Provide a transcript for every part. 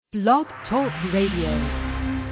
Blog Talk Radio.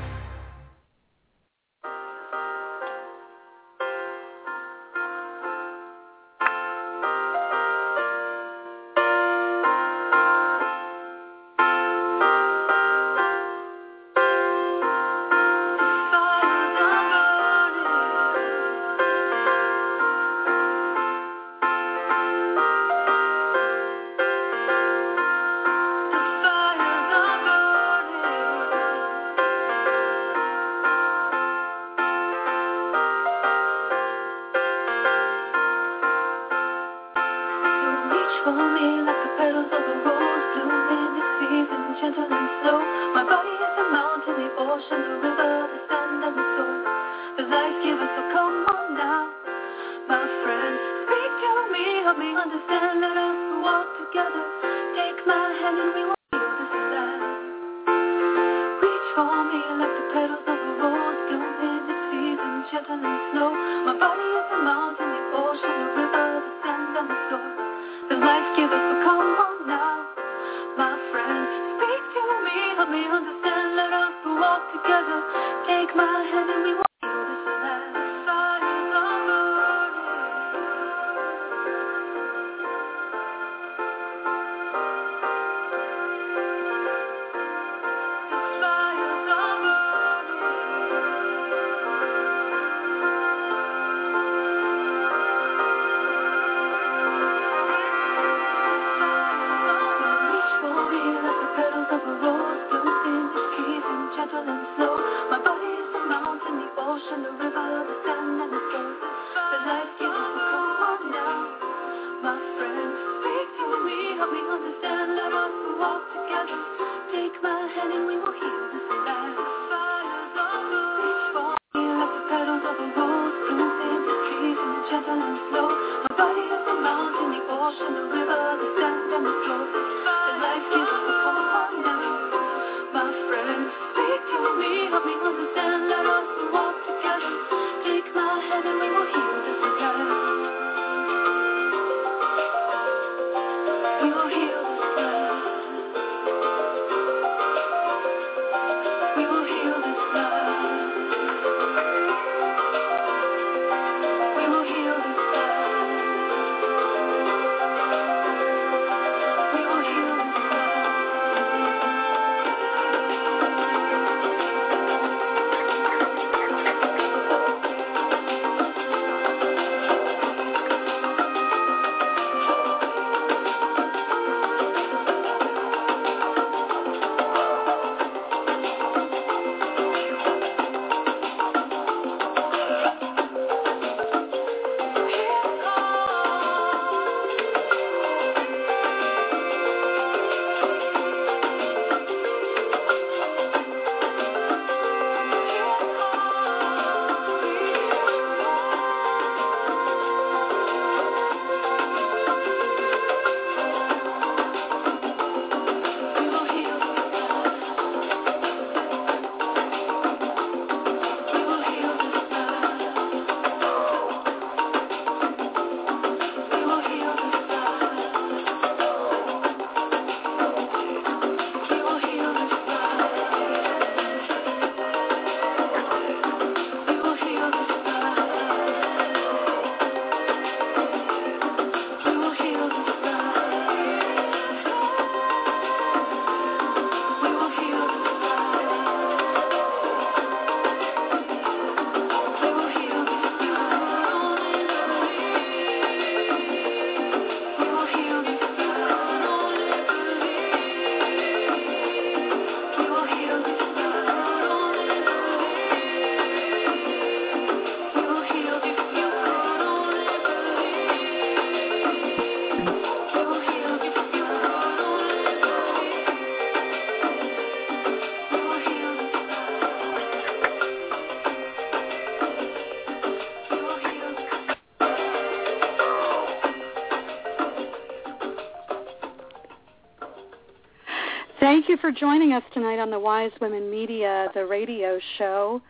Thank you for joining us tonight on the Wise Women Media, the radio show.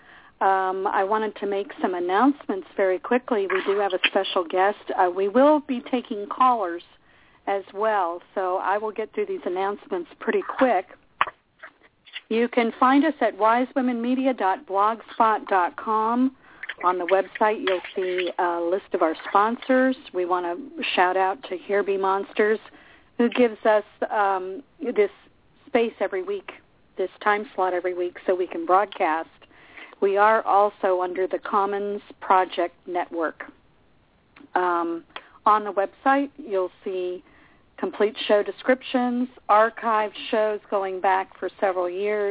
I wanted to make some announcements very quickly. We do have a special guest. We will be taking callers as well, so I will get through these announcements pretty quick. You can find us at wisewomenmedia.blogspot.com. On the website, you'll see a list of our sponsors. We want to shout out to Here Be Monsters, who gives us this space every week, this time slot every week, so we can broadcast. We are also under the Commons Project Network. On the website, you'll see complete show descriptions, archived shows going back for several years,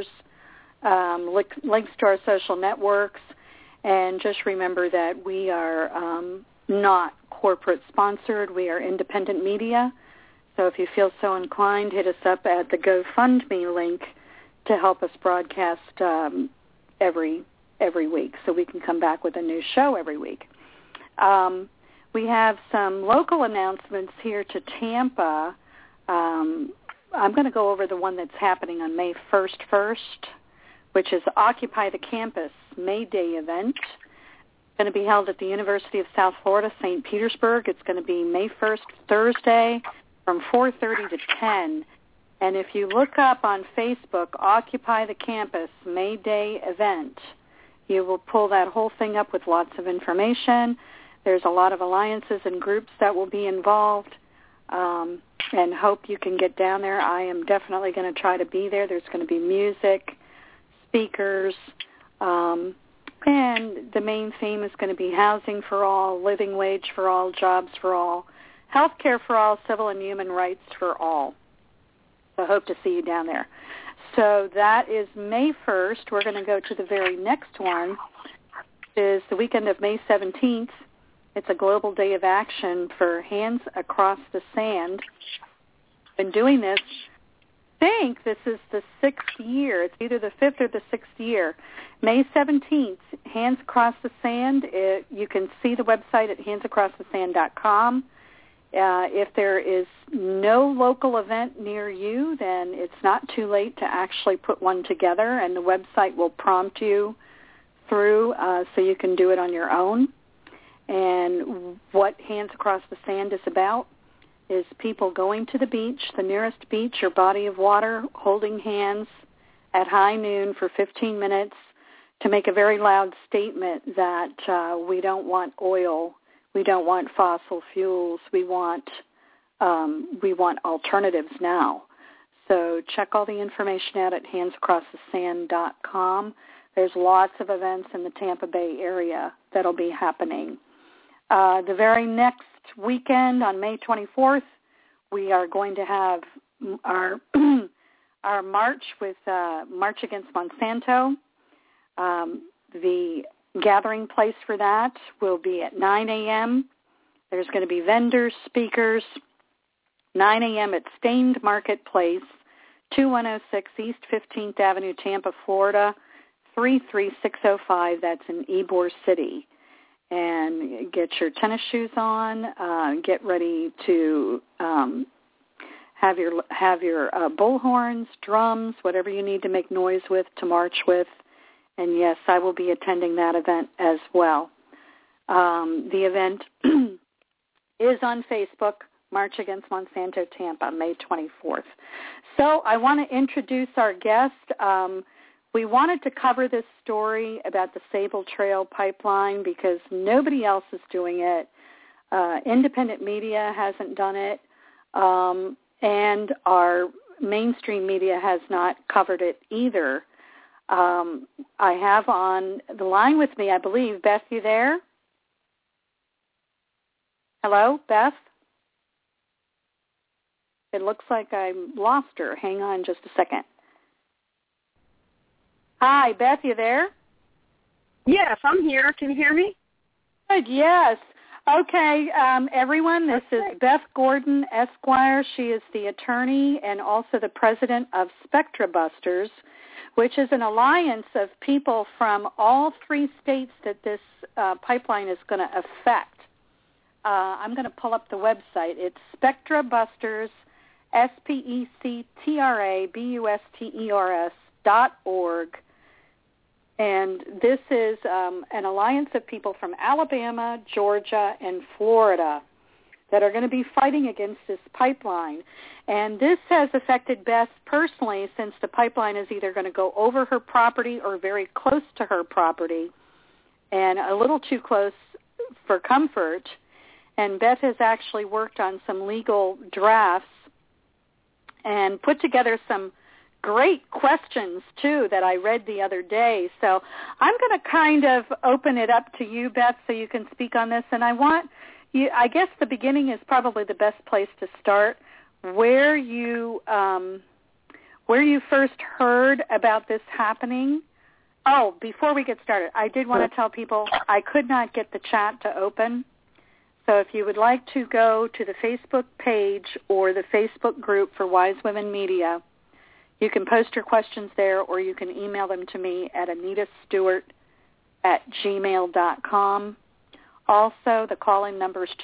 links to our social networks, and just remember that we are not corporate sponsored. We are independent media. So if you feel so inclined, hit us up at the GoFundMe link to help us broadcast every week, so we can come back with a new show every week. We have some local announcements here to Tampa. I'm going to go over the one that's happening on May 1st, which is Occupy the Campus May Day event. It's going to be held at the University of South Florida, St. Petersburg. It's going to be May 1st, Thursday, from 4:30 to 10. And if you look up on Facebook, Occupy the Campus May Day event, you will pull that whole thing up with lots of information. There's a lot of alliances and groups that will be involved, and hope you can get down there. I am definitely going to try to be there. There's going to be music, speakers, and the main theme is going to be housing for all, living wage for all, jobs for all, health care for all, civil and human rights for all. So I hope to see you down there. So that is May 1st. We're going to go to the very next one, which is the weekend of May 17th. It's a global day of action for Hands Across the Sand. Been doing this, I think this is the 6th year. It's either the 5th or the 6th year. May 17th, Hands Across the Sand. You can see the website at handsacrossthesand.com. If there is no local event near you, then it's not too late to actually put one together, and the website will prompt you through so you can do it on your own. And what Hands Across the Sand is about is people going to the beach, the nearest beach or body of water, holding hands at high noon for 15 minutes to make a very loud statement that we don't want oil, we don't want fossil fuels, we want alternatives now. So check all the information out at handsacrossthesand.com. There's lots of events in the Tampa Bay area that'll be happening. The very next weekend on May 24th, we are going to have our march with March Against Monsanto. The gathering place for that will be at 9 a.m. There's going to be vendors, speakers, 9 a.m. at Stained Marketplace, 2106 East 15th Avenue, Tampa, Florida, 33605. That's in Ybor City. And get your tennis shoes on. Get ready to have your bullhorns, drums, whatever you need to make noise with, to march with. And yes, I will be attending that event as well. The event is on Facebook, March Against Monsanto Tampa, May 24th. So I want to introduce our guest. We wanted to cover this story about the Sable Trail pipeline because nobody else is doing it. Independent media hasn't done it, and our mainstream media has not covered it either. I have on the line with me, I believe, Beth, you there? Hello, Beth? It looks like I lost her. Hang on just a second. Hi, Beth, you there? Yes, I'm here. Can you hear me? Good, yes. Okay, everyone, this is Beth Gordon, Esquire. She is the attorney and also the president of Spectra Busters, which is an alliance of people from all 3 states that this pipeline is going to affect. I'm going to pull up the website. It's Spectra Busters, SPECTRABUSTERS.org. And this is an alliance of people from Alabama, Georgia, and Florida. that are going to be fighting against this pipeline. And this has affected Beth personally, since the pipeline is either going to go over her property or very close to her property, and a little too close for comfort. And Beth has actually worked on some legal drafts and put together some great questions, too, that I read the other day. So I'm going to kind of open it up to you, Beth, so you can speak on this. And I guess the beginning is probably the best place to start, where you first heard about this happening. Oh, before we get started, I did want to tell people I could not get the chat to open. So if you would like to go to the Facebook page or the Facebook group for Wise Women Media, you can post your questions there, or you can email them to me at anitastewart@gmail.com. Also, the call-in number is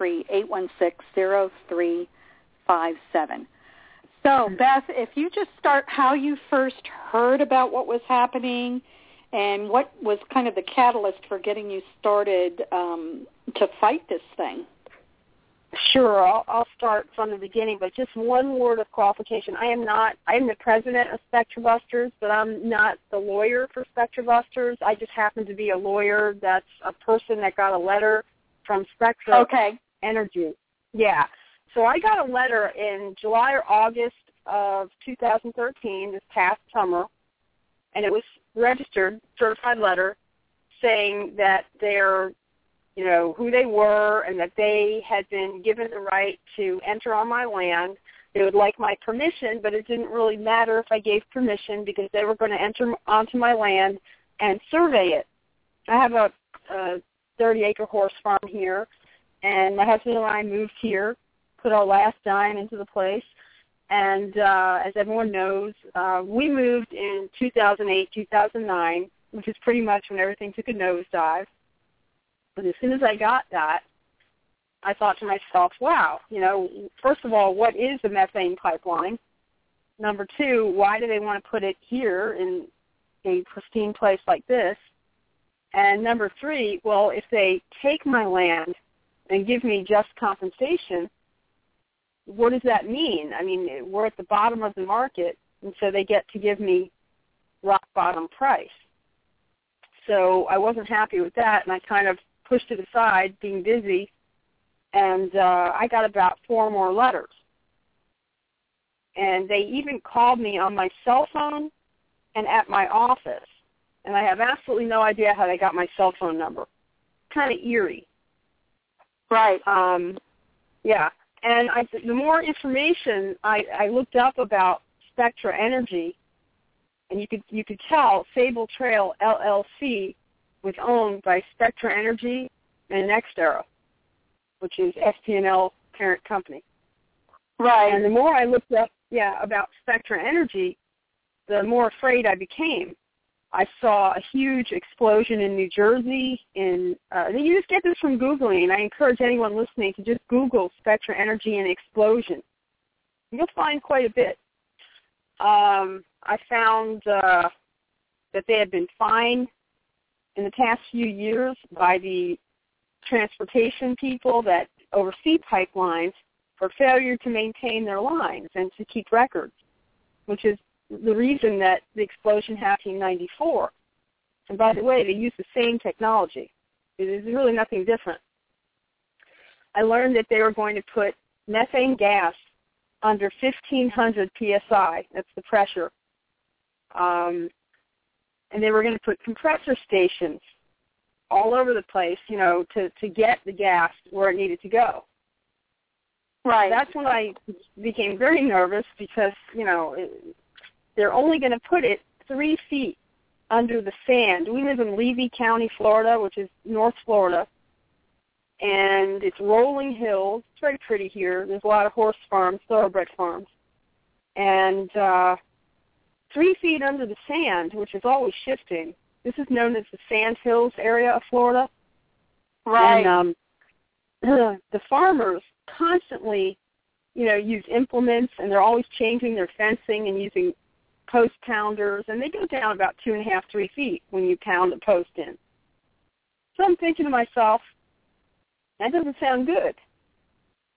213-816-0357. So, Beth, if you just start how you first heard about what was happening and what was kind of the catalyst for getting you started to fight this thing. Sure, I'll start from the beginning, but just one word of qualification. I am the president of SpectraBusters, but I'm not the lawyer for SpectraBusters. I just happen to be a lawyer that's a person that got a letter from Spectra Energy. Yeah. So I got a letter in July or August of 2013, this past summer, and it was registered, certified letter, saying that they're, who they were and that they had been given the right to enter on my land. They would like my permission, but it didn't really matter if I gave permission because they were going to enter onto my land and survey it. I have a 30-acre horse farm here, and my husband and I moved here, put our last dime into the place, and as everyone knows, we moved in 2008, 2009, which is pretty much when everything took a nosedive. But as soon as I got that, I thought to myself, wow, first of all, what is a methane pipeline? Number two, why do they want to put it here in a pristine place like this? And number three, well, if they take my land and give me just compensation, what does that mean? I mean, we're at the bottom of the market, and so they get to give me rock bottom price. So I wasn't happy with that, and I kind of pushed it aside, being busy, and I got about 4 more letters. And they even called me on my cell phone and at my office, and I have absolutely no idea how they got my cell phone number. Kind of eerie. Right. Yeah. And the more information I looked up about Spectra Energy, and you could tell Sable Trail LLC was owned by Spectra Energy and NextEra, which is SPNL parent company. Right. And the more I looked up, about Spectra Energy, the more afraid I became. I saw a huge explosion in New Jersey. You just get this from Googling, and I encourage anyone listening to just Google Spectra Energy and explosion. You'll find quite a bit. I found that they had been fined in the past few years by the transportation people that oversee pipelines for failure to maintain their lines and to keep records, which is the reason that the explosion happened in 1994. And by the way, they use the same technology. It is really nothing different. I learned that they were going to put methane gas under 1,500 psi. That's the pressure. And they were going to put compressor stations all over the place, to get the gas where it needed to go. Right. That's when I became very nervous because, they're only going to put it 3 feet under the sand. We live in Levy County, Florida, which is North Florida, and it's rolling hills. It's very pretty here. There's a lot of horse farms, thoroughbred farms. And 3 feet under the sand, which is always shifting. This is known as the Sand Hills area of Florida. Right. And the farmers constantly, use implements, and they're always changing their fencing and using post pounders, and they go down about 2.5, 3 feet when you pound a post in. So I'm thinking to myself, that doesn't sound good.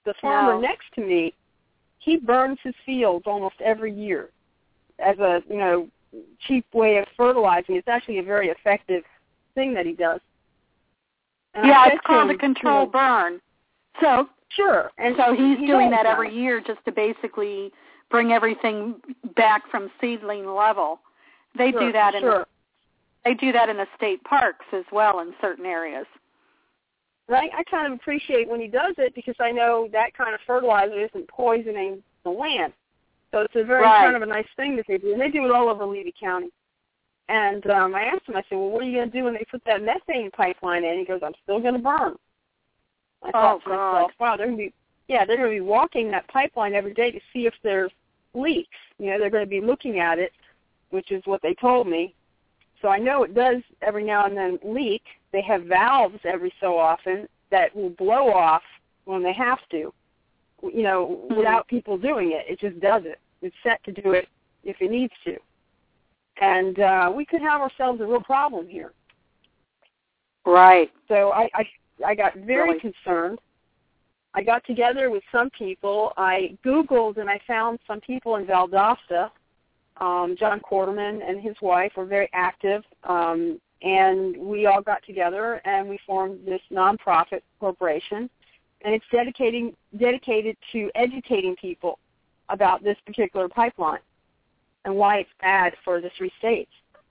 the farmer next to me, he burns his fields almost every year as a, cheap way of fertilizing. It's actually a very effective thing that he does. And it's called a controlled burn. So sure. And so he's doing that every year just to basically bring everything back from seedling level. They do that they do that in the state parks as well in certain areas. Right? I kind of appreciate when he does it because I know that kind of fertilizer isn't poisoning the land. So it's a very kind of a nice thing that they do. And they do it all over Levy County. And I asked him, I said, well, what are you going to do when they put that methane pipeline in? He goes, I'm still going to burn. I thought to myself, wow, they're going to be walking that pipeline every day to see if there's leaks. They're going to be looking at it, which is what they told me. So I know it does every now and then leak. They have valves every so often that will blow off when they have to, without people doing it. It just does it. It's set to do it if it needs to. And we could have ourselves a real problem here. Right. So I got very concerned. I got together with some people. I Googled and I found some people in Valdosta. John Quarterman and his wife were very active, and we all got together and we formed this nonprofit corporation, and it's dedicated to educating people about this particular pipeline and why it's bad for the 3 states.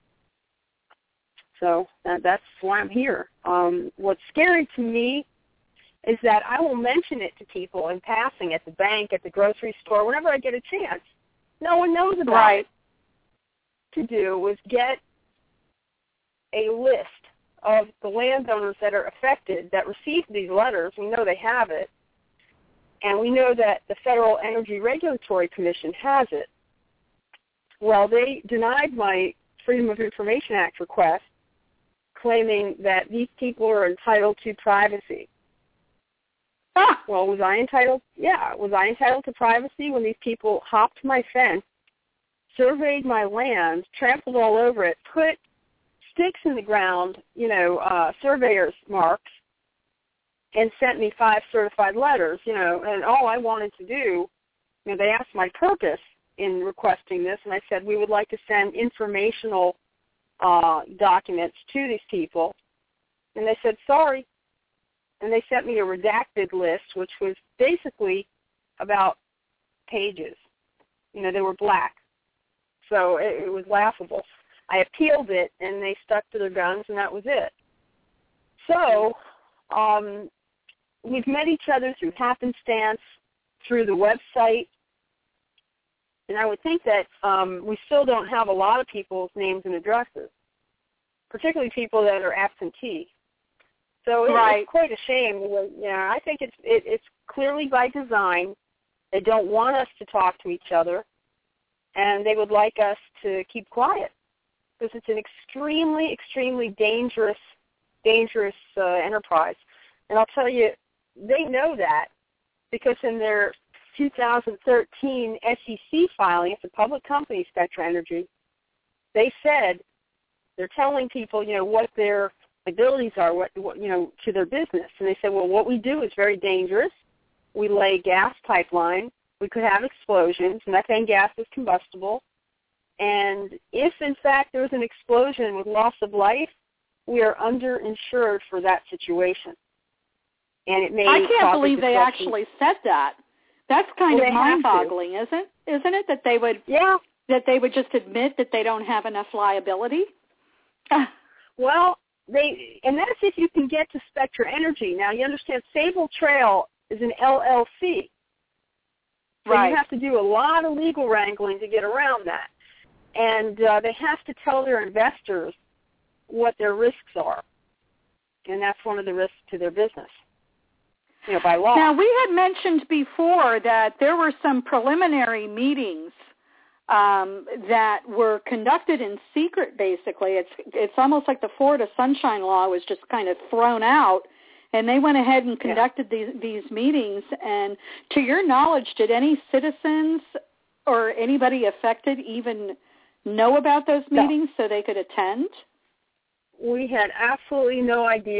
So that's why I'm here. What's scary to me is that I will mention it to people in passing at the bank, at the grocery store, whenever I get a chance. No one knows about it. To do was get a list of the landowners that are affected that received these letters. We know they have it, and we know that the Federal Energy Regulatory Commission has it. Well, they denied my Freedom of Information Act request, claiming that these people are entitled to privacy. Well, was I entitled? Yeah, was I entitled to privacy when these people hopped my fence, surveyed my land, trampled all over it, put sticks in the ground, surveyor's marks, and sent me 5 certified letters, and all I wanted to do, they asked my purpose in requesting this, and I said we would like to send informational documents to these people, and they said sorry, and they sent me a redacted list, which was basically about pages. They were black. So it was laughable. I appealed it, and they stuck to their guns, and that was it. So we've met each other through happenstance, through the website, and I would think that we still don't have a lot of people's names and addresses, particularly people that are absentee. So it's quite a shame. I think it's clearly by design. They don't want us to talk to each other, and they would like us to keep quiet because it's an extremely, extremely dangerous enterprise. And I'll tell you, they know that because in their 2013 SEC filing, it's a public company, Spectra Energy, they said they're telling people, what their abilities are, what to their business. And they said, well, what we do is very dangerous. We lay gas pipeline. We could have explosions. Methane gas is combustible. And if, in fact, there's an explosion with loss of life, we are underinsured for that situation. And it may I can't believe they actually said that. That's kind of mind-boggling, isn't it? That they would that they would just admit that they don't have enough liability. Well, and that's if you can get to Spectra Energy. Now, you understand, Sable Trail is an LLC. So you have to do a lot of legal wrangling to get around that. And they have to tell their investors what their risks are. And that's one of the risks to their business, by law. Now, we had mentioned before that there were some preliminary meetings that were conducted in secret, basically. It's almost like the Florida Sunshine Law was just kind of thrown out, and they went ahead and conducted these meetings. And to your knowledge, did any citizens or anybody affected even know about those meetings so they could attend? We had absolutely no idea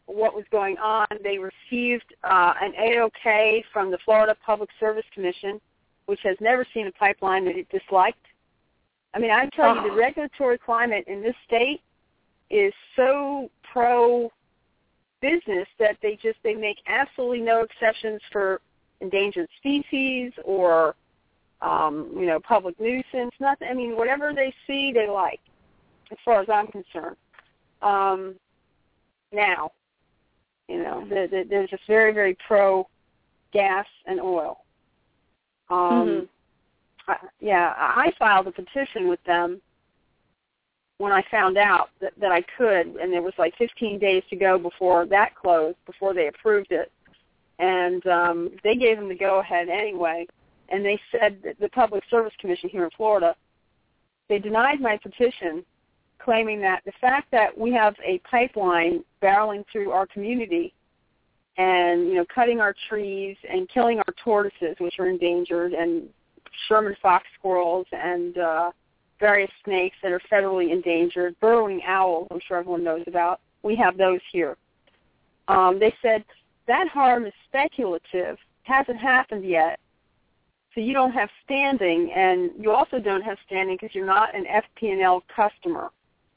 what was going on. They received an A-OK from the Florida Public Service Commission, which has never seen a pipeline that it disliked. I mean, I tell you, the regulatory climate in this state is so pro-business that they make absolutely no exceptions for endangered species or, public nuisance, nothing. I mean, whatever they see, they like, as far as I'm concerned. Now, they're just very, very pro-gas and oil. I filed a petition with them when I found out that I could, and there was like 15 days to go before that closed, before they approved it. And they gave them the go-ahead anyway, and they said that the Public Service Commission here in Florida, they denied my petition, claiming that the fact that we have a pipeline barreling through our community and, cutting our trees and killing our tortoises, which are endangered, and Sherman fox squirrels and various snakes that are federally endangered, burrowing owls, I'm sure everyone knows about. We have those here. They said that harm is speculative, hasn't happened yet, so you don't have standing, and you also don't have standing because you're not an FP&L customer.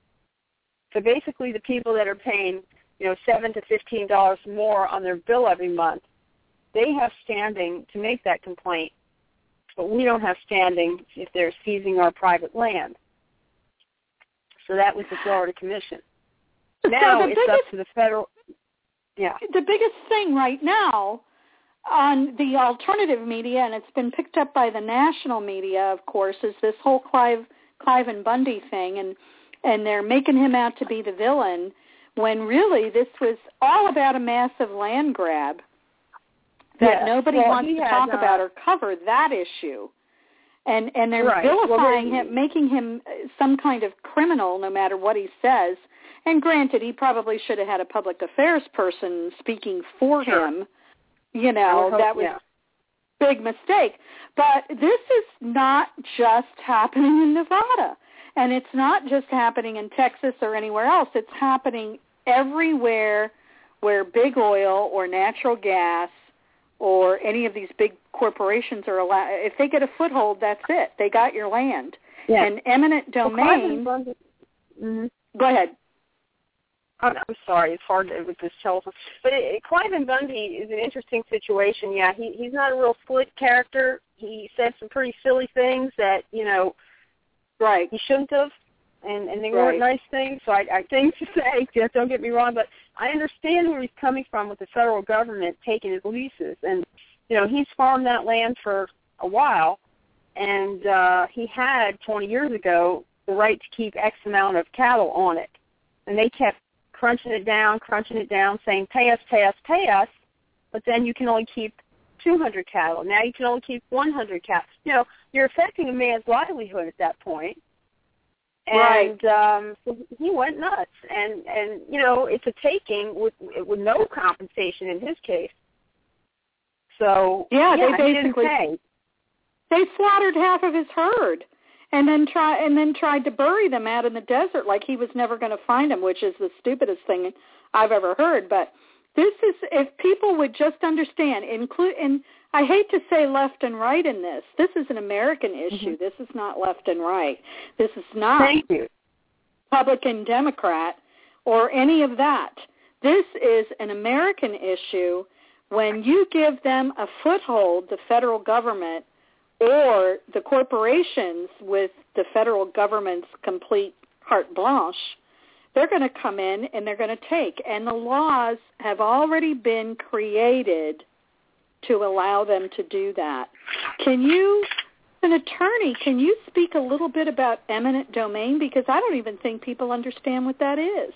So basically the people that are paying, $7 to $15 more on their bill every month, they have standing to make that complaint. But we don't have standing if they're seizing our private land. So that was the Florida Commission. Now it's up to the federal. Yeah. The biggest thing right now on the alternative media, and it's been picked up by the national media, of course, is this whole Cliven Bundy thing, and they're making him out to be the villain, when really this was all about a massive land grab that nobody wants to talk about or cover that issue. And they're vilifying him, making him some kind of criminal no matter what he says. And granted, he probably should have had a public affairs person speaking for him. That was a big mistake. But this is not just happening in Nevada. And it's not just happening in Texas or anywhere else. It's happening everywhere where big oil or natural gas or any of these big corporations are allowed. If they get a foothold, that's it. They got your land. Yeah. And eminent domain. Go ahead. I'm sorry, it's hard with this telephone. But Cliven Bundy is an interesting situation. Yeah, he's not a real slick character. He said some pretty silly things that, he shouldn't have, and they weren't nice things. So I things to say, just don't get me wrong, but I understand where he's coming from with the federal government taking his leases. And, he's farmed that land for a while, and he had, 20 years ago, the right to keep X amount of cattle on it. And they kept crunching it down, saying, pay us, but then you can only keep 200 cattle. Now you can only keep 100 cattle. You're affecting a man's livelihood at that point. And so he went nuts. And it's a taking with no compensation in his case. So, they basically they slaughtered half of his herd. And then tried to bury them out in the desert like he was never going to find them, which is the stupidest thing I've ever heard. But this is, if people would just understand, and I hate to say left and right in this. This is an American issue. This is not left and right. This is not Republican, Democrat, or any of that. This is an American issue. When you give them a foothold, the federal government, or the corporations with the federal government's complete carte blanche, they're going to come in and they're going to take. And the laws have already been created to allow them to do that. Can you, an attorney, can you speak a little bit about eminent domain? Because I don't even think people understand what that is.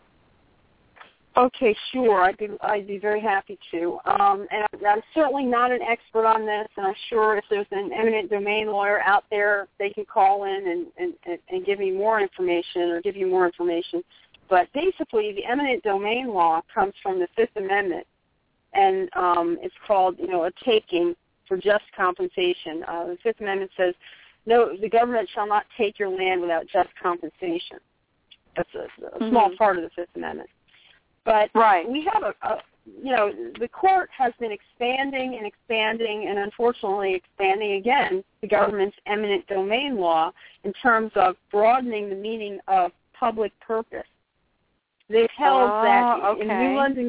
Okay, sure. I'd be very happy to. And I'm certainly not an expert on this, and I'm sure if there's an eminent domain lawyer out there, they can call in and give me more information or give you more information. But basically, the eminent domain law comes from the Fifth Amendment, and it's called, a taking for just compensation. The Fifth Amendment says, no, the government shall not take your land without just compensation. That's a small part of the Fifth Amendment. But right. we have the court has been expanding and unfortunately expanding again the government's eminent domain law in terms of broadening the meaning of public purpose. They've held that in New London,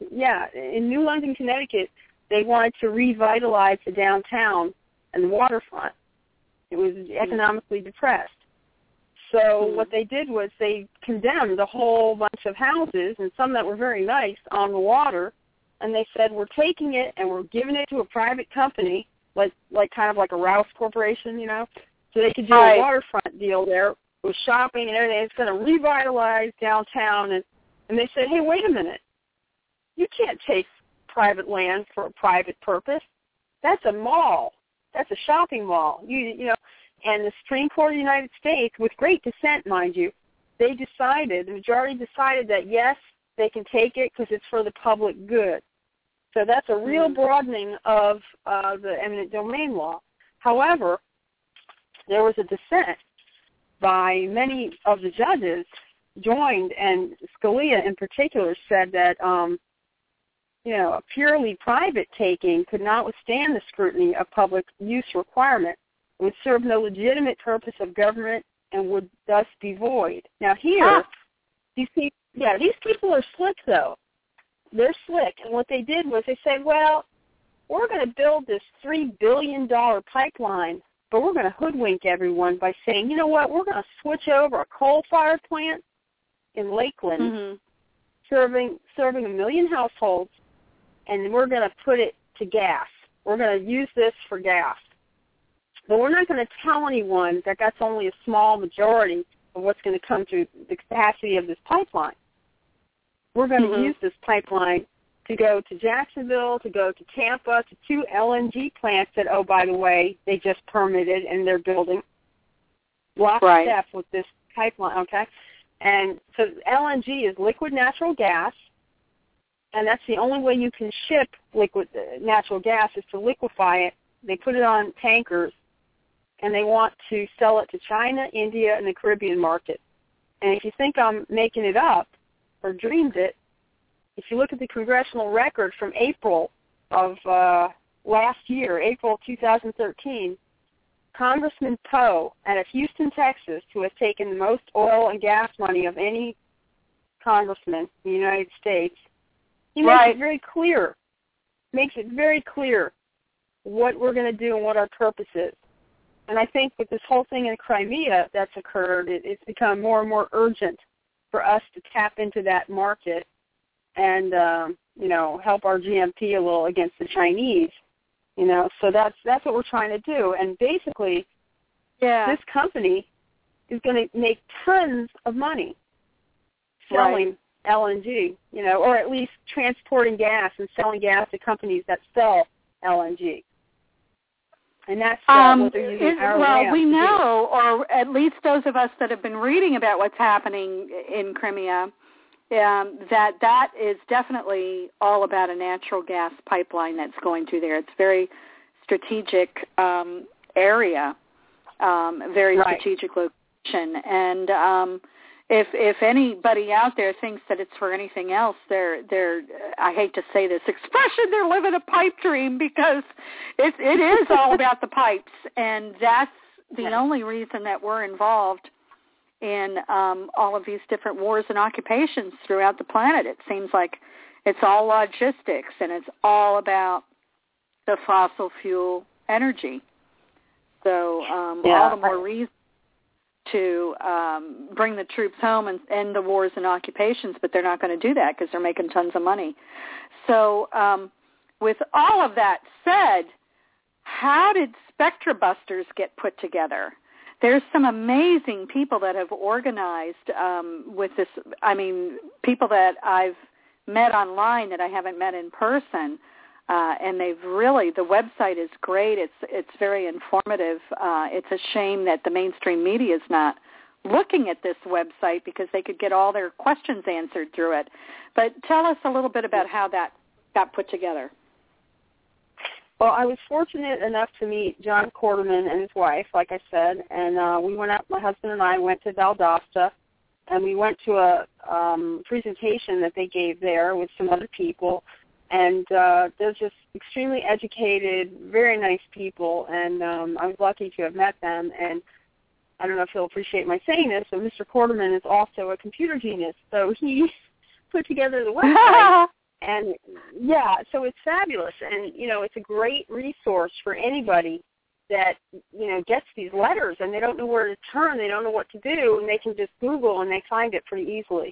Connecticut, they wanted to revitalize the downtown and the waterfront. It was economically depressed. So what they did was they condemned a whole bunch of houses, and some that were very nice, on the water, and they said, we're taking it and we're giving it to a private company, like kind of like a Rouse Corporation, so they could do a waterfront deal there with shopping and everything. It's going to revitalize downtown. And they said, hey, wait a minute. You can't take private land for a private purpose. That's a mall. That's a shopping mall. And the Supreme Court of the United States, with great dissent, mind you, the majority decided that, yes, they can take it because it's for the public good. So that's a real broadening of the eminent domain law. However, there was a dissent by many of the judges joined, and Scalia in particular said that, a purely private taking could not withstand the scrutiny of public use requirement. It would serve no legitimate purpose of government and would thus be void. Now here, these people are slick, though. They're slick, and what they did was they said, well, we're going to build this $3 billion pipeline, but we're going to hoodwink everyone by saying, you know what, we're going to switch over a coal-fired plant in Lakeland, serving 1 million households, and we're going to put it to gas. We're going to use this for gas. But we're not going to tell anyone that that's only a small majority of what's going to come through the capacity of this pipeline. We're going to use this pipeline to go to Jacksonville, to go to Tampa, to 2 LNG plants that, oh, by the way, they just permitted and they're building. Lockstep with this pipeline, okay? And so LNG is liquid natural gas, and that's the only way you can ship liquid natural gas is to liquefy it. They put it on tankers, and they want to sell it to China, India, and the Caribbean market. And if you think I'm making it up or dreamed it, if you look at the congressional record from April of last year, April 2013, Congressman Poe out of Houston, Texas, who has taken the most oil and gas money of any congressman in the United States, he makes it very clear what we're going to do and what our purpose is. And I think with this whole thing in Crimea that's occurred, it's become more and more urgent for us to tap into that market and, help our GMP a little against the Chinese. So that's what we're trying to do. And basically, this company is going to make tons of money selling LNG, or at least transporting gas and selling gas to companies that sell LNG. And that's what they're using our Well, we know, or at least those of us that have been reading about what's happening in Crimea, that is definitely all about a natural gas pipeline that's going through there. It's very strategic area, very strategic location. And if anybody out there thinks that it's for anything else, they're I hate to say this expression, they're living a pipe dream, because it is all about the pipes, and that's the only reason that we're involved in all of these different wars and occupations throughout the planet. It seems like it's all logistics, and it's all about the fossil fuel energy. So all the more reason to bring the troops home and end the wars and occupations, but they're not going to do that because they're making tons of money. So with all of that said, how did SpectraBusters get put together? There's some amazing people that have organized with this. I mean, people that I've met online that I haven't met in person, and they've really, the website is great. It's very informative. It's a shame that the mainstream media is not looking at this website, because they could get all their questions answered through it. But tell us a little bit about how that got put together. Well, I was fortunate enough to meet John Quarterman and his wife, like I said, and we went out, my husband and I went to Valdosta, and we went to a presentation that they gave there with some other people, and they're just extremely educated, very nice people, and I was lucky to have met them. And I don't know if he'll appreciate my saying this, but Mr. Quarterman is also a computer genius, so he put together the website. And, yeah, so it's fabulous, and, it's a great resource for anybody that, gets these letters, and they don't know where to turn, they don't know what to do, and they can just Google, and they find it pretty easily.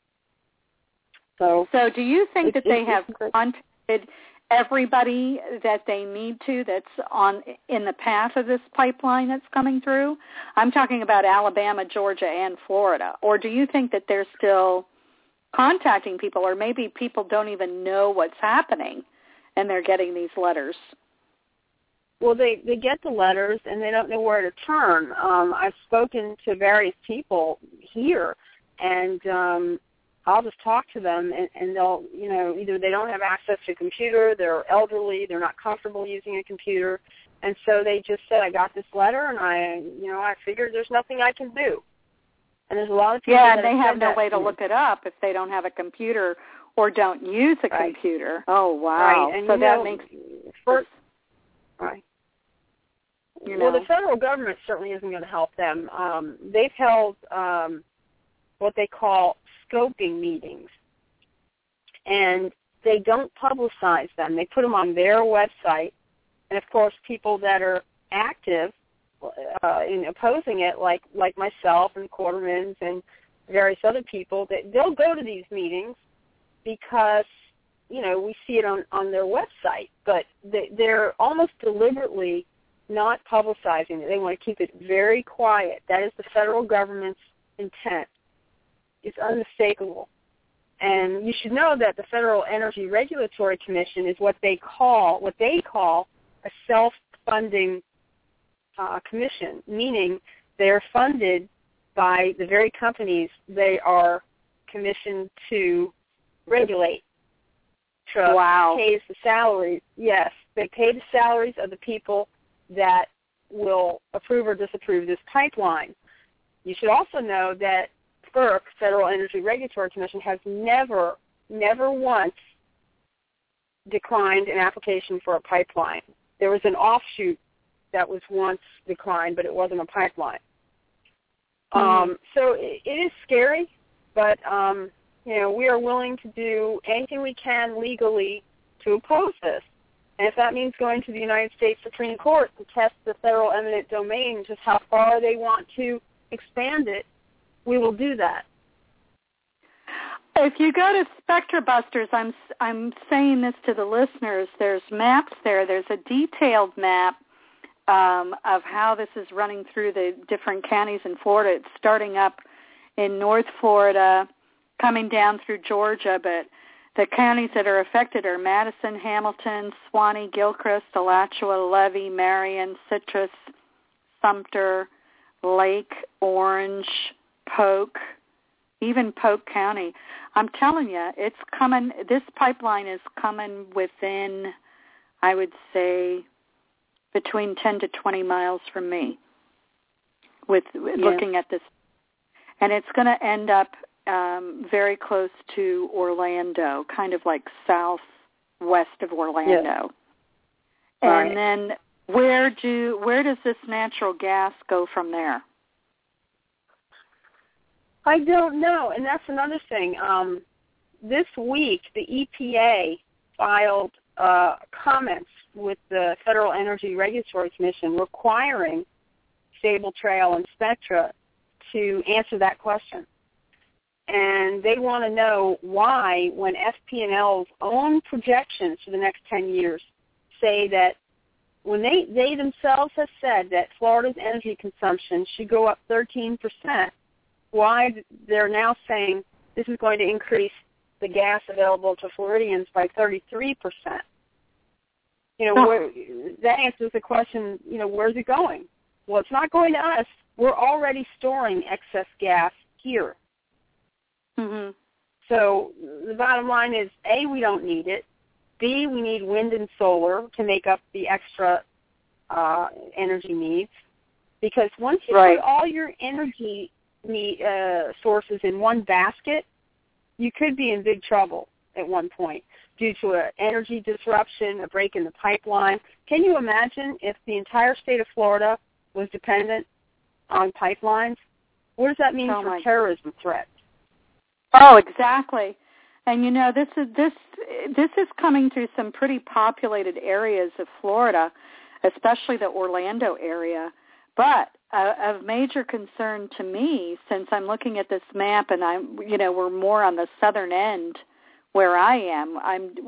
So do you think that they have contacted everybody that they need to that's in the path of this pipeline that's coming through? I'm talking about Alabama, Georgia, and Florida. Or do you think that they're still contacting people, or maybe people don't even know what's happening and they're getting these letters? Well, they get the letters and they don't know where to turn. I've spoken to various people here, and I'll just talk to them, and they'll, either they don't have access to a computer, they're elderly, they're not comfortable using a computer, and so they just said, I got this letter, and I figured there's nothing I can do. And there's a lot of people and they have no way to look it up if they don't have a computer or don't use a computer. Oh, wow. Right. And so that makes right. Well, the federal government certainly isn't going to help them. They've held what they call scoping meetings, and they don't publicize them. They put them on their website, and, of course, people that are active in opposing it, like myself and Quartermans and various other people, they'll go to these meetings because, we see it on their website, but they're almost deliberately not publicizing it. They want to keep it very quiet. That is the federal government's intent. It's unmistakable. And you should know that the Federal Energy Regulatory Commission is what they call a self-funding commission, meaning they're funded by the very companies they are commissioned to regulate. Wow. Pays the salaries. Yes, they pay the salaries of the people that will approve or disapprove this pipeline. You should also know that FERC, Federal Energy Regulatory Commission, has never once declined an application for a pipeline. There was an offshoot that was once declined, but it wasn't a pipeline. So it is scary, but we are willing to do anything we can legally to oppose this. And if that means going to the United States Supreme Court to test the federal eminent domain, just how far they want to expand it, we will do that. If you go to SpectraBusters, I'm saying this to the listeners, there's maps there. There's a detailed map of how this is running through the different counties in Florida. It's starting up in North Florida, coming down through Georgia, but the counties that are affected are Madison, Hamilton, Suwannee, Gilchrist, Alachua, Levy, Marion, Citrus, Sumter, Lake, Orange, Polk, even Polk County. I'm telling you, it's coming. This pipeline is coming within, I would say, between 10 to 20 miles from me with looking at this. And it's going to end up very close to Orlando, kind of like southwest of Orlando. Yes. And then where does this natural gas go from there? I don't know, and that's another thing. This week, the EPA filed comments with the Federal Energy Regulatory Commission requiring Sabal Trail and Spectra to answer that question. And they want to know why, when FP&L's own projections for the next 10 years say that when they themselves have said that Florida's energy consumption should go up 13%, why they're now saying this is going to increase the gas available to Floridians by 33%. That answers the question, where's it going? Well, it's not going to us. We're already storing excess gas here. Mm-hmm. So the bottom line is, A, we don't need it. B, we need wind and solar to make up the extra energy needs. Because once you put all your energy sources in one basket, you could be in big trouble at one point due to an energy disruption, a break in the pipeline. Can you imagine if the entire state of Florida was dependent on pipelines? What does that mean for terrorism threats? Oh, exactly. And you know, this is coming through some pretty populated areas of Florida, especially the Orlando area. But of major concern to me, since I'm looking at this map and we're more on the southern end where I am.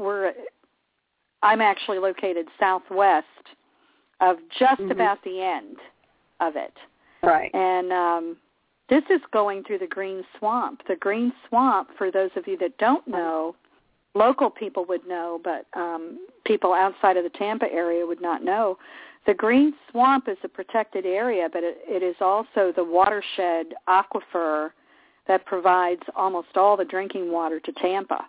I'm actually located southwest of just about the end of it. Right. And this is going through the Green Swamp. The Green Swamp, for those of you that don't know, local people would know, but people outside of the Tampa area would not know. The Green Swamp is a protected area, but it is also the watershed aquifer that provides almost all the drinking water to Tampa.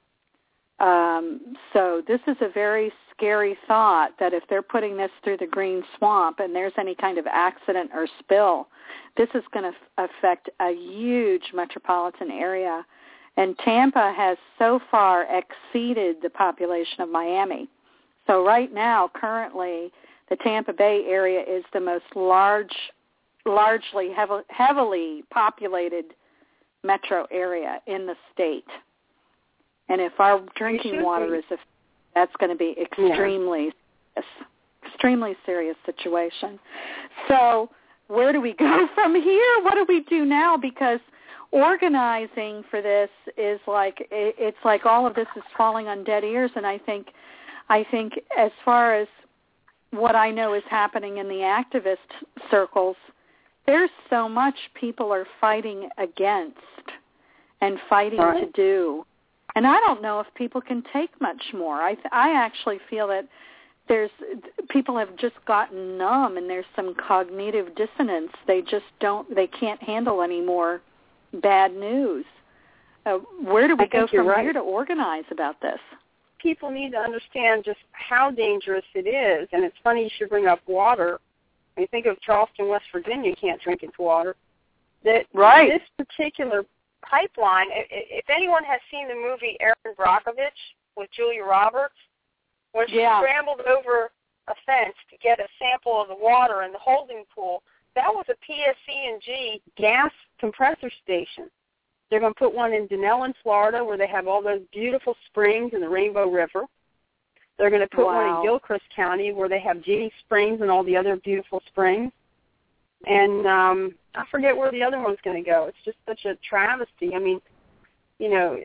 So this is a very scary thought that if they're putting this through the Green Swamp and there's any kind of accident or spill, this is going to affect a huge metropolitan area. And Tampa has so far exceeded the population of Miami. So right now, currently, the Tampa Bay area is the most largely heavily populated metro area in the state. And if our drinking water is, that's going to be extremely serious situation. So where do we go from here? What do we do now? Because organizing for this is it's like all of this is falling on dead ears. And I think as far as what I know is happening in the activist circles, there's so much people are fighting against and fighting to do. And I don't know if people can take much more. I actually feel that people have just gotten numb and there's some cognitive dissonance. They can't handle any more bad news. Where do we go from here to organize about this? People need to understand just how dangerous it is. And it's funny you should bring up water. When you think of Charleston, West Virginia, you can't drink its water. This particular pipeline, if anyone has seen the movie Erin Brockovich with Julia Roberts, when she scrambled over a fence to get a sample of the water in the holding pool, that was a PSC&G gas compressor station. They're going to put one in Denellen, Florida, where they have all those beautiful springs in the Rainbow River. They're going to put one in Gilchrist County, where they have Ginny Springs and all the other beautiful springs. And I forget where the other one's going to go. It's just such a travesty. I mean, the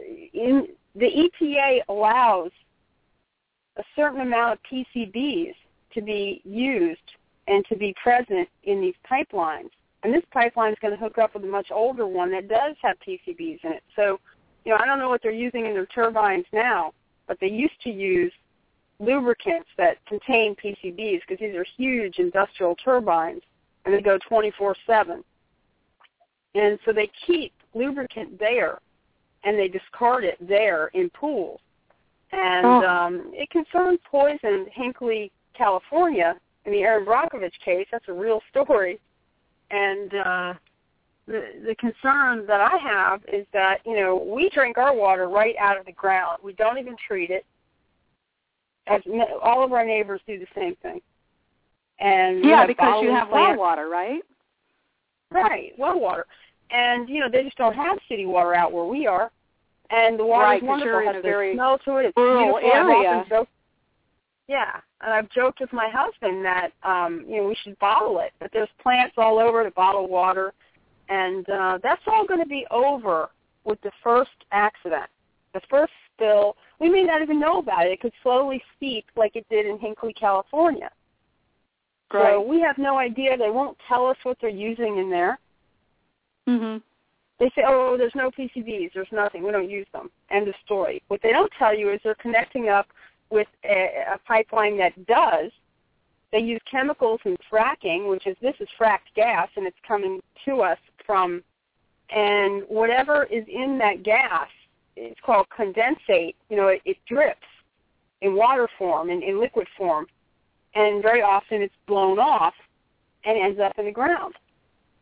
EPA allows a certain amount of PCBs to be used and to be present in these pipelines. And this pipeline is going to hook up with a much older one that does have PCBs in it. So, I don't know what they're using in their turbines now, but they used to use lubricants that contain PCBs because these are huge industrial turbines, and they go 24/7. And so they keep lubricant there, and they discard it there in pools. And it concerns poisoned Hinckley, California. In the Erin Brockovich case, that's a real story. And the concern that I have is that, we drink our water right out of the ground. We don't even treat it. As all of our neighbors do the same thing. And because you have well water, right? Right, well water. And, they just don't have city water out where we are. And the water is wonderful. It has a very smell to it. It's rural area. And I've joked with my husband that, we should bottle it. But there's plants all over to bottle water. And that's all going to be over with the first accident. The first spill, we may not even know about it. It could slowly seep like it did in Hinckley, California. Right. So we have no idea. They won't tell us what they're using in there. Mm-hmm. They say, there's no PCBs. There's nothing. We don't use them. End of story. What they don't tell you is they're connecting up with a pipeline that does. They use chemicals and fracking, this is fracked gas, and it's coming to us from, and whatever is in that gas, it's called condensate. It drips in water form and in liquid form, and very often it's blown off and ends up in the ground.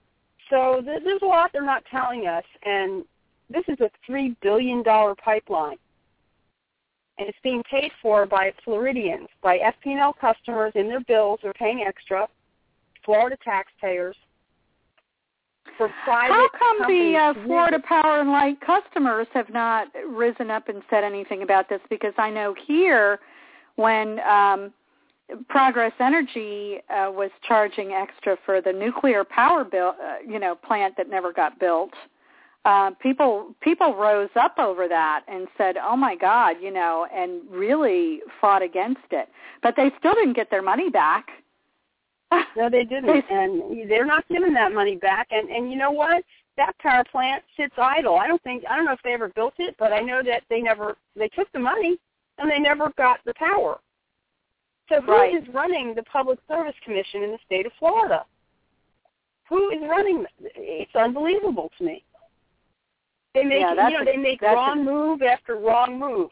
So there's a lot they're not telling us, and this is a $3 billion pipeline. And it's being paid for by Floridians, by FP&L customers in their bills. They're paying extra, Florida taxpayers. For private How come companies the Florida Power and Light customers have not risen up and said anything about this? Because I know here when Progress Energy was charging extra for the nuclear power bill, plant that never got built, people rose up over that and said, "Oh my God," and really fought against it. But they still didn't get their money back. No, they didn't, and they're not giving that money back. And you know what? That power plant sits idle. I don't know if they ever built it, but I know that they took the money and they never got the power. So who is running the Public Service Commission in the state of Florida? Who is running? It's unbelievable to me. They make they make wrong move after wrong move.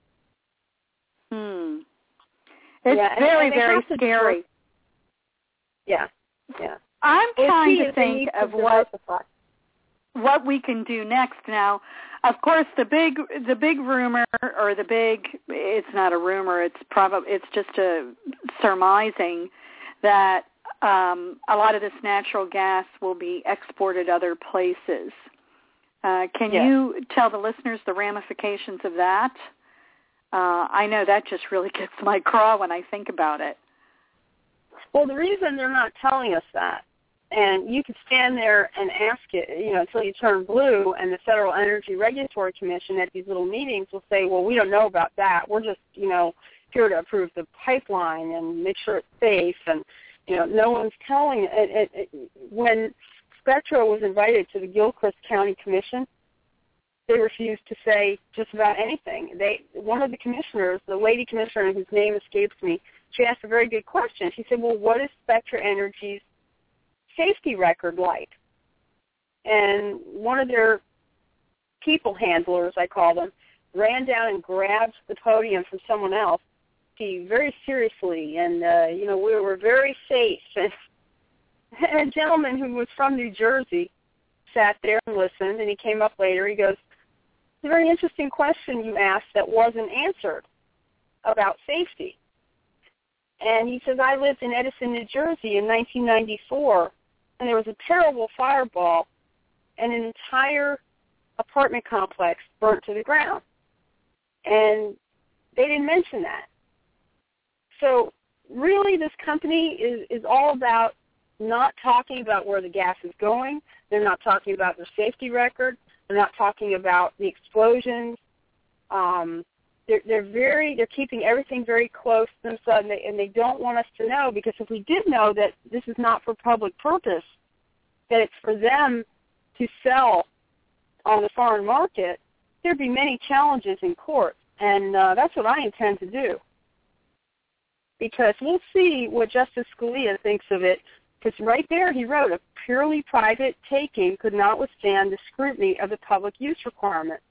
It's very, very scary. Yeah. I'm trying to think of what we can do next. Now, of course, the big rumor, or it's not a rumor, it's just a surmising that a lot of this natural gas will be exported other places. Can you tell the listeners the ramifications of that? I know that just really gets my craw when I think about it. Well, the reason they're not telling us that, and you can stand there and ask it, until you turn blue, and the Federal Energy Regulatory Commission at these little meetings will say, well, we don't know about that. We're just, here to approve the pipeline and make sure it's safe, and, no one's telling it. When Spectra was invited to the Gilchrist County Commission, they refused to say just about anything. One of the commissioners, the lady commissioner whose name escapes me, she asked a very good question. She said, well, what is Spectra Energy's safety record like? And one of their people handlers, I call them, ran down and grabbed the podium from someone else very seriously, and, we were very safe. And a gentleman who was from New Jersey sat there and listened, and he came up later. He goes, it's a very interesting question you asked that wasn't answered about safety. And he says, I lived in Edison, New Jersey in 1994, and there was a terrible fireball, and an entire apartment complex burnt to the ground. And they didn't mention that. So really this company is all about not talking about where the gas is going. They're not talking about their safety record. They're not talking about the explosions. They're keeping everything very close to themselves, and they don't want us to know, because if we did know that this is not for public purpose, that it's for them to sell on the foreign market, there'd be many challenges in court, and that's what I intend to do. Because we'll see what Justice Scalia thinks of it, because right there he wrote, a purely private taking could not withstand the scrutiny of the public use requirement.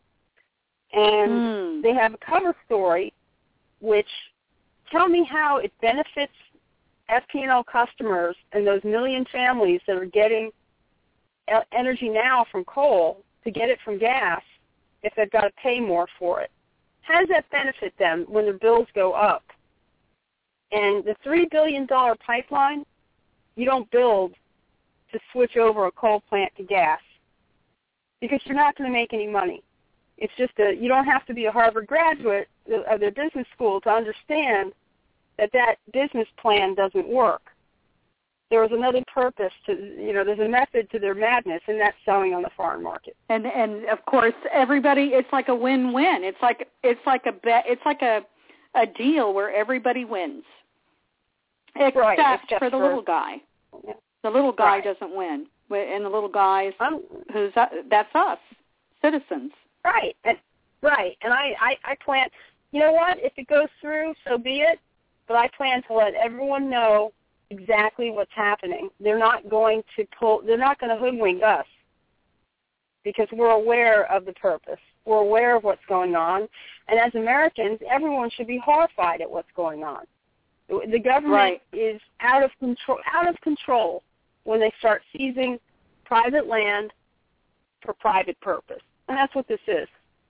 And they have a cover story which tell me how it benefits FP&L customers and those million families that are getting energy now from coal to get it from gas if they've got to pay more for it. How does that benefit them when their bills go up? And the $3 billion pipeline, you don't build to switch over a coal plant to gas, because you're not going to make any money. It's just you don't have to be a Harvard graduate of their business school to understand that business plan doesn't work. There was another purpose to, there's a method to their madness, and that's selling on the foreign market. And of course, everybody, it's like a win-win. It's like a deal where everybody wins, except for the little guy. Yeah. The little guy doesn't win, and the little guy is that's us, citizens. Right. And I plan, you know what, if it goes through, so be it, but I plan to let everyone know exactly what's happening. They're not going to hoodwink us, because we're aware of the purpose. We're aware of what's going on, and as Americans, everyone should be horrified at what's going on. The government is out of control when they start seizing private land for private purpose. And that's what this is.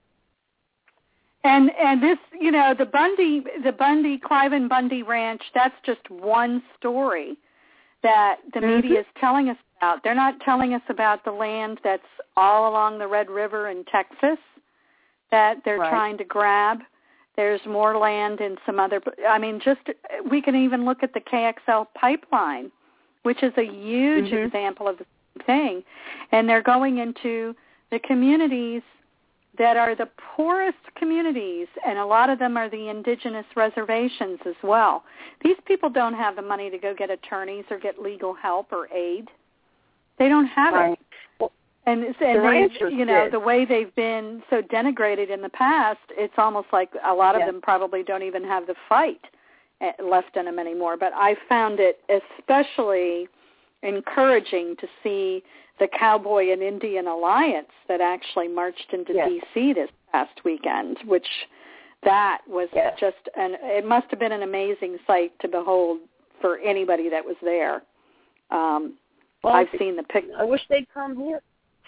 And this, the Cliven Bundy Ranch, that's just one story that the media is telling us about. They're not telling us about the land that's all along the Red River in Texas that they're trying to grab. There's more land in some other, we can even look at the KXL pipeline, which is a huge example of the same thing. And they're going into the communities that are the poorest communities, and a lot of them are the indigenous reservations as well. These people don't have the money to go get attorneys or get legal help or aid. They don't have it. And the way they've been so denigrated in the past, it's almost like a lot of them probably don't even have the fight left in them anymore. But I found it especially encouraging to see the Cowboy and Indian Alliance that actually marched into D.C. this past weekend, which that was it must have been an amazing sight to behold for anybody that was there. I've seen the pictures. I wish they'd come here.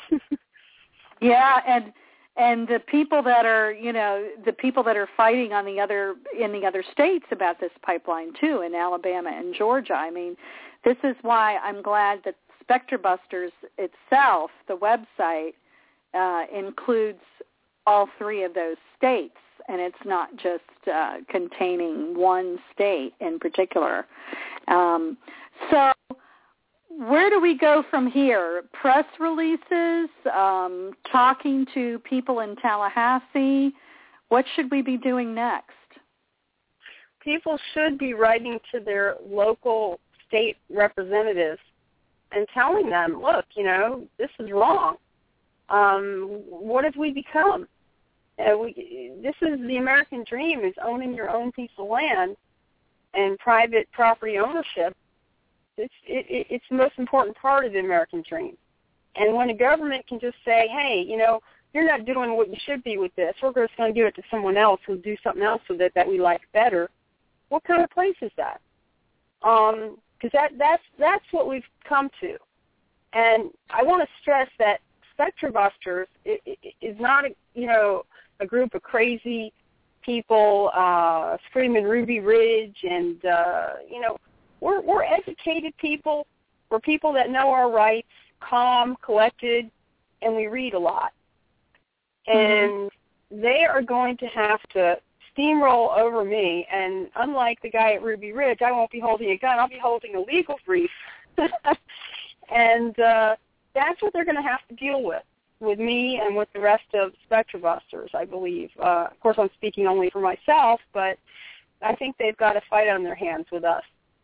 And the people that are fighting in the other states about this pipeline too, in Alabama and Georgia. I mean, this is why I'm glad that SpectraBusters itself, the website, includes all three of those states, and it's not just containing one state in particular. So where do we go from here? Press releases, talking to people in Tallahassee. What should we be doing next? People should be writing to their local state representatives and telling them, look, this is wrong. What have we become? This is the American dream, is owning your own piece of land and private property ownership. It's the most important part of the American dream. And when a government can just say, hey, you're not doing what you should be with this, we're just going to give it to someone else who'll do something else with it that we like better, what kind of place is that? Because that's what we've come to. And I want to stress that SpectraBusters is not a group of crazy people screaming Ruby Ridge, and we're educated people. We're people that know our rights, calm, collected, and we read a lot. And they are going to have to steamroll over me, and unlike the guy at Ruby Ridge, I won't be holding a gun. I'll be holding a legal brief. And that's what they're going to have to deal with me and with the rest of SpectraBusters, I believe. Of course, I'm speaking only for myself, but I think they've got a fight on their hands with us.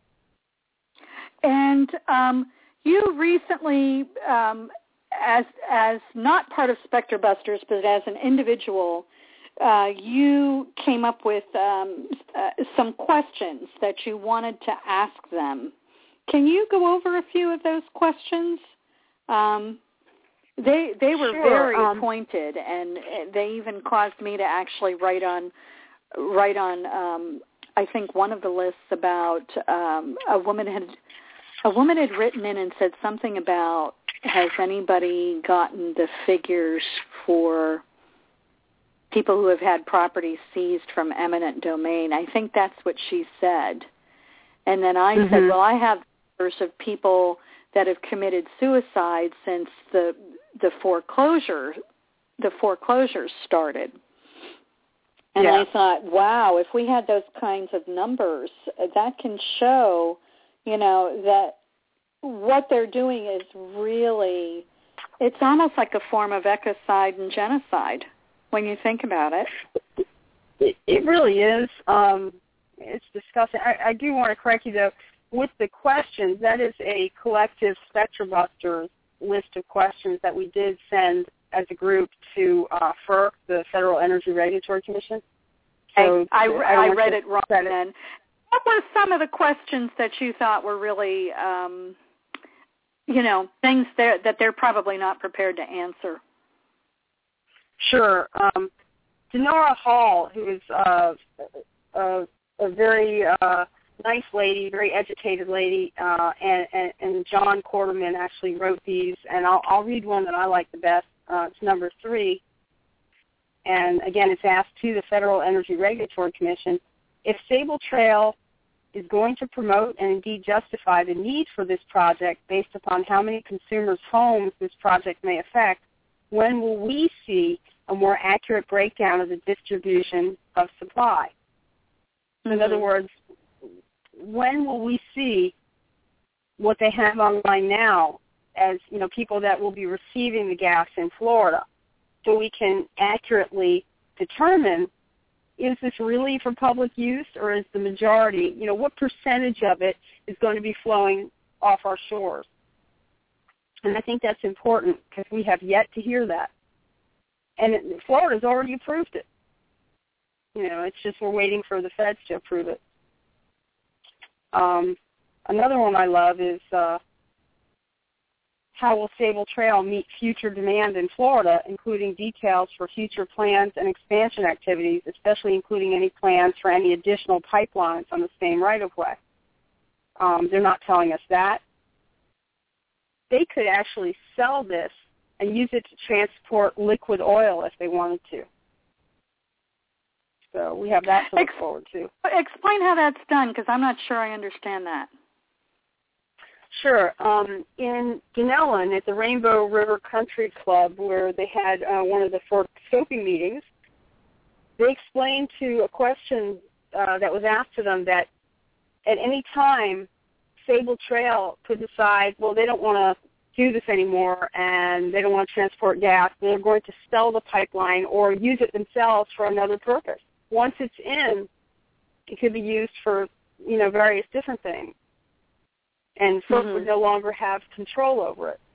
And you recently, as not part of SpectraBusters, but as an individual, you came up with some questions that you wanted to ask them. Can you go over a few of those questions? They were very pointed, and they even caused me to actually write on I think one of the lists about a woman had written in and said something about, has anybody gotten the figures for people who have had property seized from eminent domain? I think that's what she said. And then I said, well, I have numbers of people that have committed suicide since the foreclosures started. And I thought, wow, if we had those kinds of numbers, that can show, that what they're doing is really, it's almost like a form of ecocide and genocide when you think about it. It really is. It's disgusting. I do want to correct you, though. With the questions, that is a collective SpectraBusters list of questions that we did send as a group to FERC, the Federal Energy Regulatory Commission. So I read it wrong then. What were some of the questions that you thought were really, things that they're probably not prepared to answer? Sure. Denora Hall, who is a very nice lady, very educated lady, and John Quarterman actually wrote these, and I'll read one that I like the best. It's number 3, and again, it's asked to the Federal Energy Regulatory Commission, if Sabal Trail is going to promote and indeed justify the need for this project based upon how many consumers' homes this project may affect, when will we see a more accurate breakdown of the distribution of supply? In other words, when will we see what they have online now as, people that will be receiving the gas in Florida, so we can accurately determine, is this really for public use, or is the majority, what percentage of it is going to be flowing off our shores? And I think that's important because we have yet to hear that. And Florida's already approved it. It's just we're waiting for the feds to approve it. Another one I love is how will Sabal Trail meet future demand in Florida, including details for future plans and expansion activities, especially including any plans for any additional pipelines on the same right-of-way. They're not telling us that. They could actually sell this and use it to transport liquid oil if they wanted to. So we have that to look forward to. Explain how that's done, because I'm not sure I understand that. Sure. In Ganellan at the Rainbow River Country Club, where they had one of the FERC scoping meetings, they explained to a question that was asked to them that at any time Sabal Trail could decide, well, they don't want to do this anymore and they don't want to transport gas. They're going to sell the pipeline or use it themselves for another purpose. Once it's in, it could be used for, various different things. And FERC would no longer have control over it.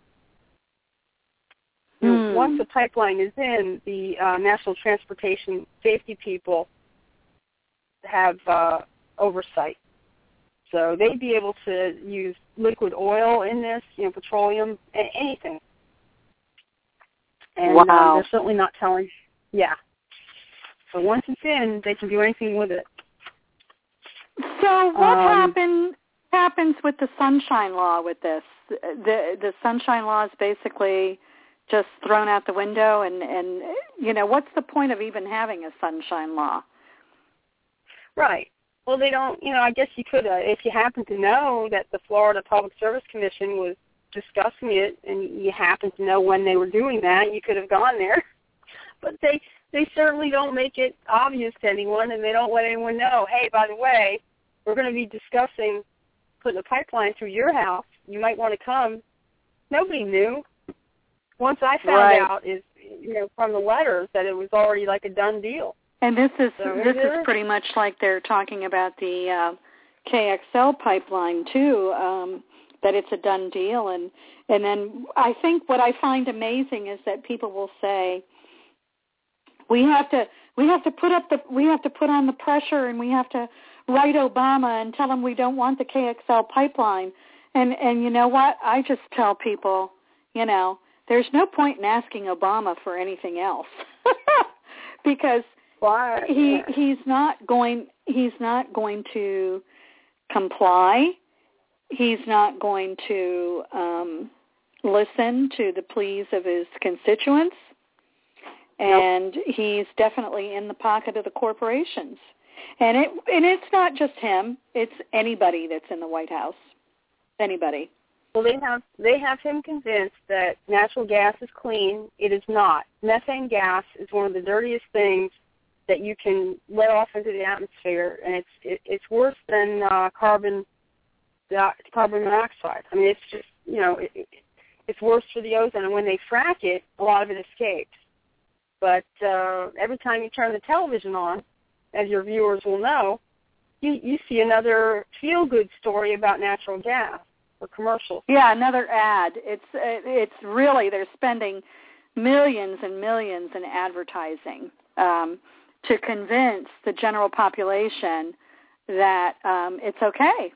Once the pipeline is in, the National Transportation Safety people have oversight. So they'd be able to use liquid oil in this, petroleum, anything. And they're certainly not telling, So once it's in, they can do anything with it. So what happens with the Sunshine Law with this? The Sunshine Law is basically just thrown out the window, and what's the point of even having a Sunshine Law? Right. Well, they don't, I guess you could, if you happen to know that the Florida Public Service Commission was discussing it and you happen to know when they were doing that, you could have gone there. But they certainly don't make it obvious to anyone, and they don't let anyone know, hey, by the way, we're going to be discussing putting a pipeline through your house. You might want to come. Nobody knew. Once I found out is, from the letters that it was already like a done deal. And this is pretty much like they're talking about the KXL pipeline too, that it's a done deal. And then I think what I find amazing is that people will say, we have to put on the pressure, and we have to write Obama and tell him we don't want the KXL pipeline. And you know what? I just tell people, there's no point in asking Obama for anything else because he's not going to comply. He's not going to listen to the pleas of his constituents. And he's definitely in the pocket of the corporations. And it's not just him. It's anybody that's in the White House. Anybody. Well, they have him convinced that natural gas is clean. It is not. Methane gas is one of the dirtiest things that you can let off into the atmosphere, and it's worse than carbon monoxide. I mean, it's just it's worse for the ozone. And when they frack it, a lot of it escapes. But every time you turn the television on, as your viewers will know, you see another feel-good story about natural gas or commercials. Yeah, another ad. It's really, they're spending millions and millions in advertising to convince the general population that it's okay.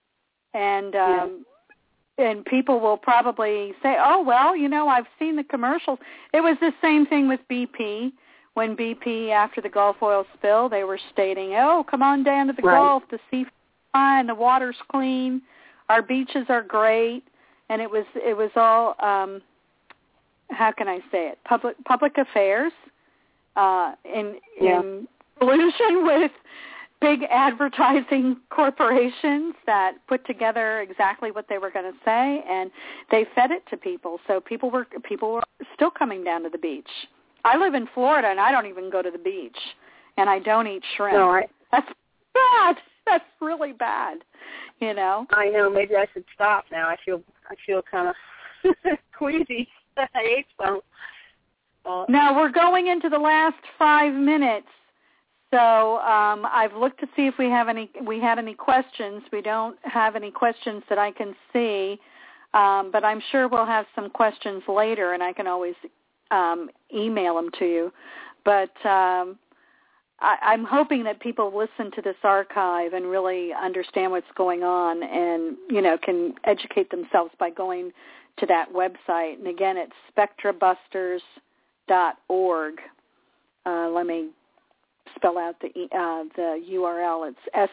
And people will probably say, oh, well, I've seen the commercials. It was the same thing with BP. When BP, after the Gulf oil spill, they were stating, oh, come on down to the Gulf to see fine. The water's clean. Our beaches are great. And it was all, how can I say it, public affairs in collusion with big advertising corporations that put together exactly what they were going to say, and they fed it to people. So people were still coming down to the beach. I live in Florida, and I don't even go to the beach, and I don't eat shrimp. No, That's bad. That's really bad. You know. I know. Maybe I should stop now. I feel kind of queasy. I ate some. Now we're going into the last 5 minutes. So I've looked to see if we had any questions. We don't have any questions that I can see, but I'm sure we'll have some questions later, and I can always email them to you. But I'm hoping that people listen to this archive and really understand what's going on, and can educate themselves by going to that website. And again, it's spectrabusters.org. Let me spell out the URL. It's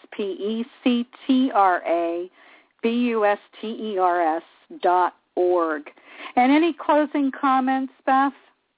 spectrabusters.org. And any closing comments, Beth?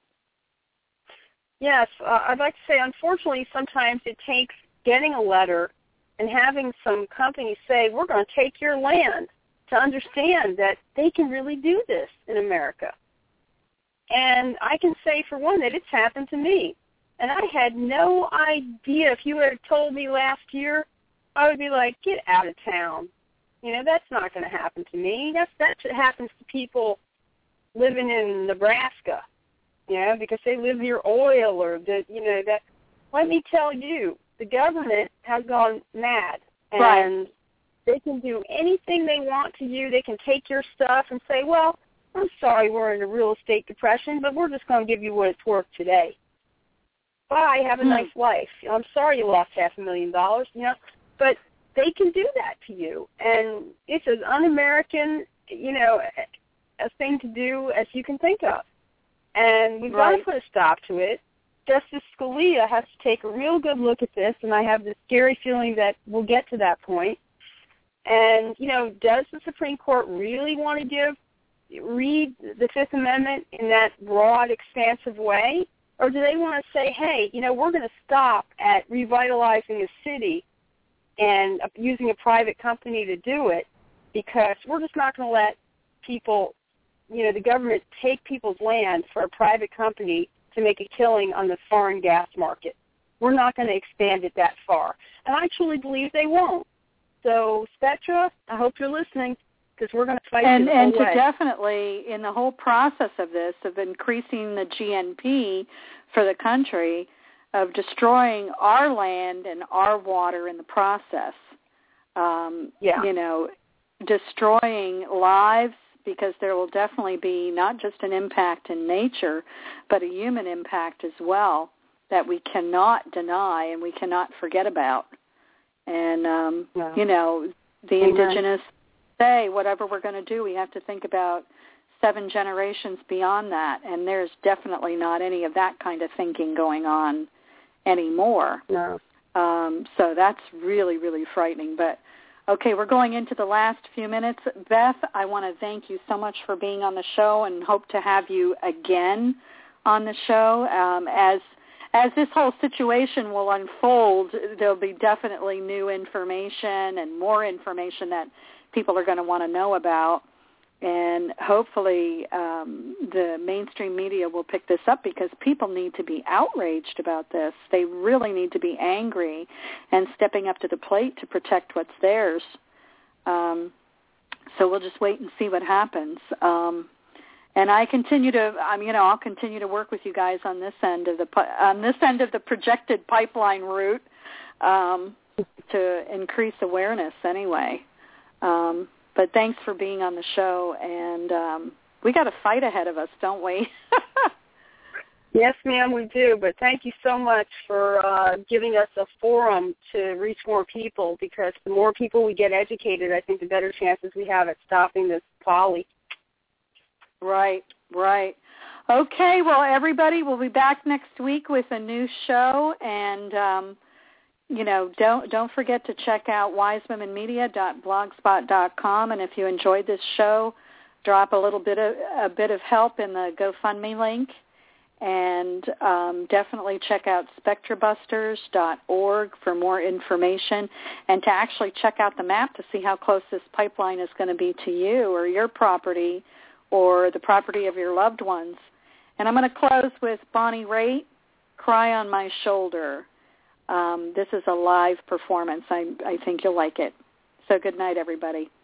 Yes, I'd like to say, unfortunately, sometimes it takes getting a letter and having some companies say, we're going to take your land, to understand that they can really do this in America. And I can say, for one, that it's happened to me. And I had no idea. If you had told me last year, I would be like, get out of town. That's not going to happen to me. That happens to people living in Nebraska, because they live near oil or that. Let me tell you, the government has gone mad, and they can do anything they want to you. They can take your stuff and say, well, I'm sorry, we're in a real estate depression, but we're just going to give you what it's worth today. Bye, have a nice life. I'm sorry you lost $500,000, but they can do that to you. And it's as un-American, a thing to do as you can think of. And we've got to put a stop to it. Justice Scalia has to take a real good look at this, and I have this scary feeling that we'll get to that point. And, does the Supreme Court really want to read the Fifth Amendment in that broad, expansive way? Or do they want to say, hey, we're going to stop at revitalizing a city and using a private company to do it, because we're just not going to let people, the government take people's land for a private company to make a killing on the foreign gas market. We're not going to expand it that far. And I truly believe they won't. So, Spectra, I hope you're listening, because we're going to fight you the whole way. And to definitely, in the whole process of this, of increasing the GNP for the country, of destroying our land and our water in the process, destroying lives, because there will definitely be not just an impact in nature, but a human impact as well that we cannot deny and we cannot forget about. And, the indigenous say, whatever we're going to do, we have to think about 7 generations beyond that, and there's definitely not any of that kind of thinking going on anymore. No. So that's really, really frightening. But, okay, we're going into the last few minutes. Beth, I want to thank you so much for being on the show and hope to have you again on the show. As this whole situation will unfold, there'll be definitely new information and more information that people are going to want to know about. And hopefully the mainstream media will pick this up, because people need to be outraged about this. They really need to be angry and stepping up to the plate to protect what's theirs. So we'll just wait and see what happens. And I continue to, I'll continue to work with you guys on this end of the projected pipeline route to increase awareness anyway. But thanks for being on the show, and we got a fight ahead of us, don't we? Yes, ma'am, we do. But thank you so much for giving us a forum to reach more people, because the more people we get educated, I think the better chances we have at stopping this folly. Right. Okay, well, everybody, we'll be back next week with a new show, and don't forget to check out wisewomenmedia.blogspot.com, and if you enjoyed this show, drop a bit of help in the GoFundMe link, and definitely check out SpectraBusters.org for more information, and to actually check out the map to see how close this pipeline is going to be to you or your property or the property of your loved ones. And I'm going to close with Bonnie Raitt, Cry on My Shoulder. This is a live performance. I think you'll like it. So good night, everybody.